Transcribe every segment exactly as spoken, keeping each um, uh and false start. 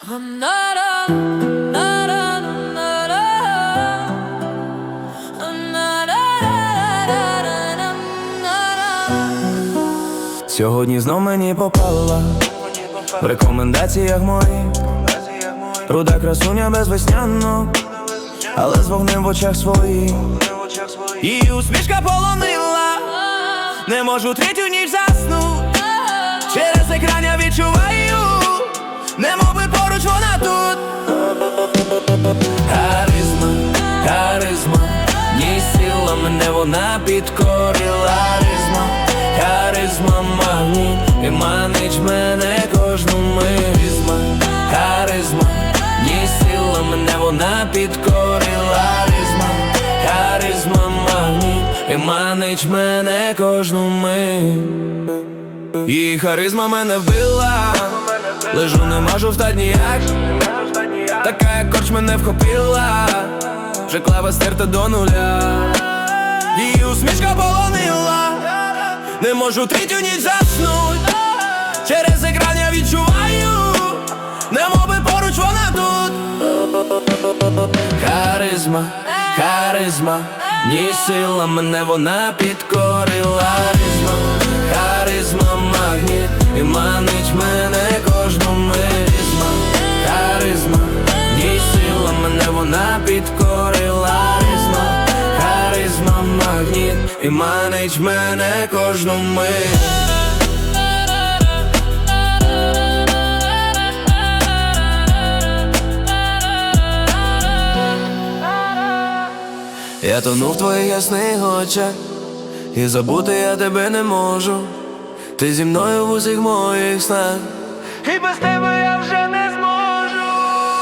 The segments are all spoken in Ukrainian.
Сьогодні знов мені попала в рекомендаціях моїх руда красуня без веснянок, але з вогнем в очах своїх. Її усмішка полонила, не можу третю ніч заснуть. Через екран я відчуваю, немоби поруч вона тут. Харизма, харизма, ній сила, мене вона підкорила. Харизма, харизма, магніт, і манить мене кожну мить. Харизма, ній сила, мене вона підкорила. Харизма, харизма, магніт, і манить мене кожну мить. Її харизма мене вбила, лежу, не можу встать ніяк. Така як корч мене вхопила, вже клава стерта до нуля. Її усмішка полонила, не можу третю ніч заснуть. Через екран я відчуваю, немоби поруч вона тут. Харизма, харизма, ній сила, мене вона підкорила. Харизма, харизма, магніт, і манить мене кожну мить. Харизма, ній сила, мене вона підкорила. Харизма, харизма, магніт, і манить мене кожну мить. Я тону в твоїх ясних очах, і забути я тебе не можу. Ти зі мною в усіх моїх снах, і без тебе я вже не зможу.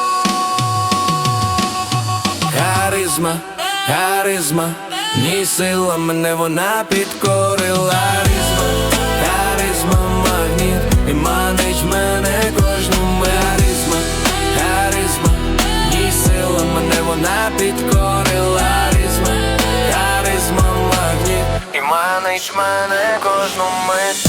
Харизма, харизма, ній сила, мене вона підкорила. Харизма, харизма, магніт, і манить мене кожну мить. Харизма, харизма, ній сила, мене вона підкорила. Харизма, харизма, магніт, і манить мене кожну мить.